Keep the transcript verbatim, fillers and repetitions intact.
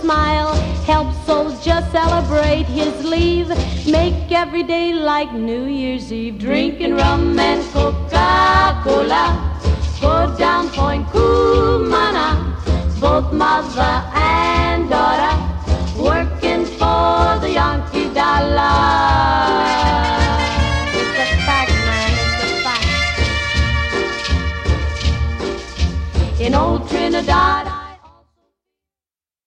smile, help soldier celebrate his leave, make every day like New Year's Eve. Drinking rum and Coca-Cola, go down Point Cumana, both mother and daughter, working for the Yankee dollar. It's a fact, man, it's a fact. In old Trinidad